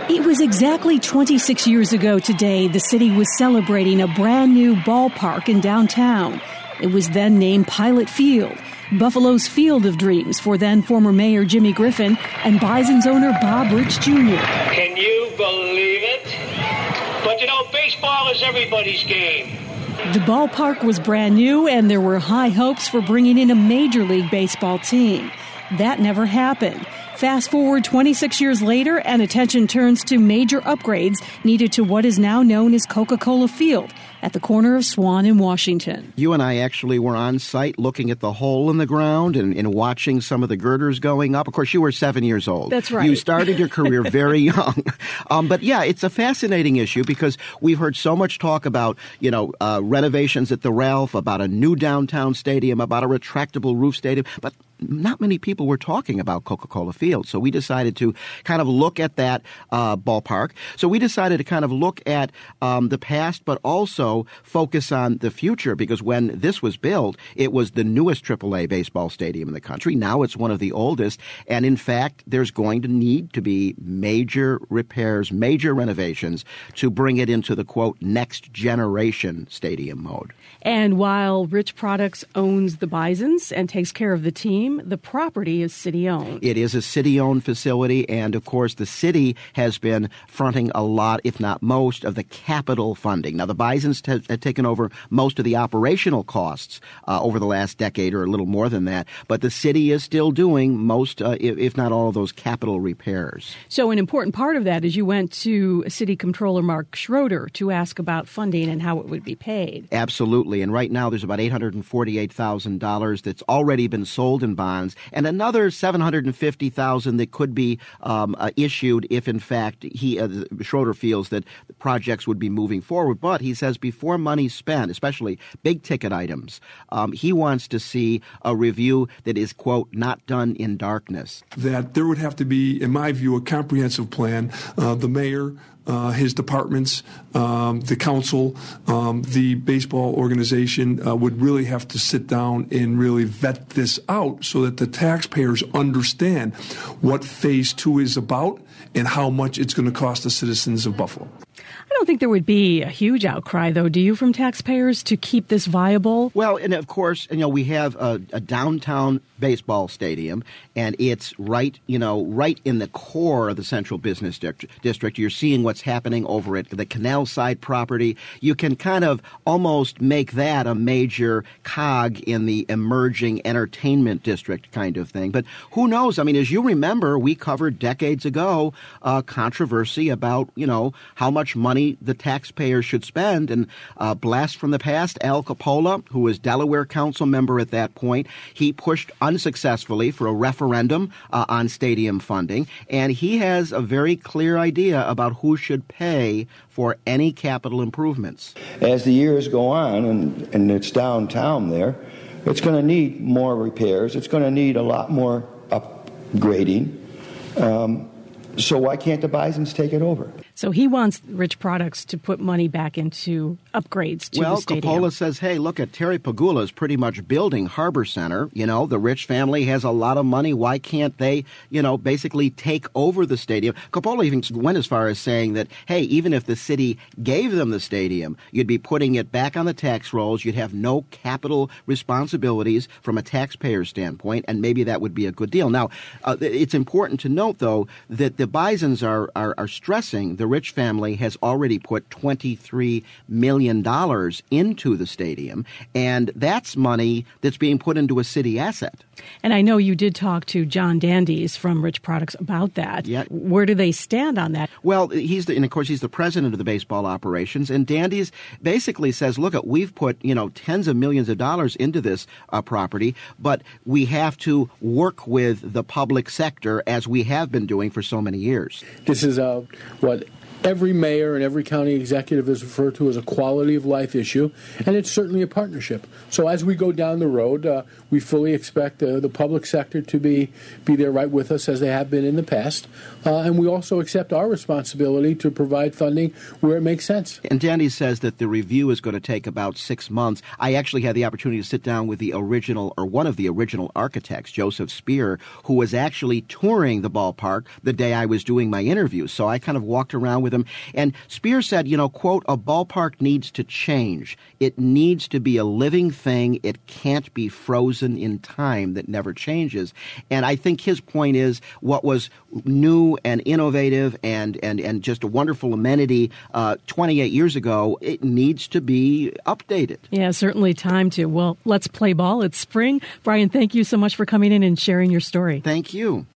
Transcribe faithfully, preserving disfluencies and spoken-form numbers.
It was exactly twenty-six years ago today the city was celebrating a brand new ballpark in downtown. It was then named Pilot Field, Buffalo's field of dreams for then former Mayor Jimmy Griffin and Bison's owner Bob Rich Junior Can you believe it? But you know, baseball is everybody's game. The ballpark was brand new and there were high hopes for bringing in a Major League Baseball team. That never happened. Fast forward twenty-six years later, and attention turns to major upgrades needed to what is now known as Coca-Cola Field at the corner of Swan and Washington. You and I actually were on site looking at the hole in the ground and, and watching some of the girders going up. Of course, you were seven years old. That's right. You started your career very young. Um, but yeah, it's a fascinating issue because we've heard so much talk about, you know, uh, renovations at the Ralph, about a new downtown stadium, about a retractable roof stadium. But not many people were talking about Coca-Cola Field. So we decided to kind of look at that uh, ballpark. So we decided to kind of look at um, the past, but also focus on the future, because when this was built, it was the newest triple A baseball stadium in the country. Now it's one of the oldest. And in fact, there's going to need to be major repairs, major renovations to bring it into the, quote, next generation stadium mode. And while Rich Products owns the Bisons and takes care of the team, the property is city-owned. It is a city-owned facility, and of course the city has been fronting a lot, if not most, of the capital funding. Now the Bisons have, have taken over most of the operational costs uh, over the last decade or a little more than that, but the city is still doing most, uh, if, if not all of those capital repairs. So an important part of that is you went to City Comptroller Mark Schroeder to ask about funding and how it would be paid. Absolutely. And right now there's about eight hundred forty-eight thousand dollars that's already been sold in bonds, and another seven hundred fifty thousand dollars that could be um, uh, issued if, in fact, he uh, Schroeder feels that the projects would be moving forward. But he says before money's spent, especially big-ticket items, um, he wants to see a review that is, quote, not done in darkness. That there would have to be, in my view, a comprehensive plan. Uh, the mayor, Uh, his departments, um, the council, um, the baseball organization uh, would really have to sit down and really vet this out so that the taxpayers understand what phase two is about and how much it's going to cost the citizens of Buffalo. I don't think there would be a huge outcry, though, do you, from taxpayers to keep this viable? Well, and of course, you know, we have a, a downtown baseball stadium, and it's right, you know, right in the core of the central business district. You're seeing what's happening over at the Canal Side property. You can kind of almost make that a major cog in the emerging entertainment district kind of thing. But who knows? I mean, as you remember, we covered decades ago uh, controversy about, you know, how much money the taxpayers should spend. And uh, blast from the past, Al Coppola, who was Delaware council member at that point, he pushed unsuccessfully for a referendum uh, on stadium funding. And he has a very clear idea about who should pay for any capital improvements. As the years go on, and, and it's downtown there, it's going to need more repairs. It's going to need a lot more upgrading. Um, so why can't the Bisons take it over? So he wants Rich Products to put money back into upgrades to well, the stadium. Well, Coppola says, hey, look at Terry Pagula is pretty much building Harbor Center. You know, the Rich family has a lot of money. Why can't they, you know, basically take over the stadium? Coppola even went as far as saying that, hey, even if the city gave them the stadium, you'd be putting it back on the tax rolls. You'd have no capital responsibilities from a taxpayer standpoint, and maybe that would be a good deal. Now, uh, it's important to note, though, that the Bisons are, are, are stressing the Rich family has already put twenty-three million dollars into the stadium, and that's money that's being put into a city asset. And I know you did talk to John Dandies from Rich Products about that. Yeah. Where do they stand on that? Well, he's the, and of course he's the president of the baseball operations, and Dandies basically says, look, we've put, you know, tens of millions of dollars into this uh, property, but we have to work with the public sector as we have been doing for so many years. This is uh, what every mayor and every county executive is referred to as a quality of life issue, and it's certainly a partnership. So as we go down the road, uh, we fully expect uh, the public sector to be, be there right with us as they have been in the past, uh, and we also accept our responsibility to provide funding where it makes sense. And Danny says that the review is going to take about six months. I actually had the opportunity to sit down with the original, or one of the original architects, Joseph Spear, who was actually touring the ballpark the day I was doing my interview. So I kind of walked around with him. And Spear said, you know, quote, a ballpark needs to change. It needs to be a living thing. It can't be frozen in time that never changes. And I think his point is what was new and innovative and, and, and just a wonderful amenity uh, twenty-eight years ago, it needs to be updated. Yeah, certainly time to. Well, let's play ball. It's spring. Brian, thank you so much for coming in and sharing your story. Thank you.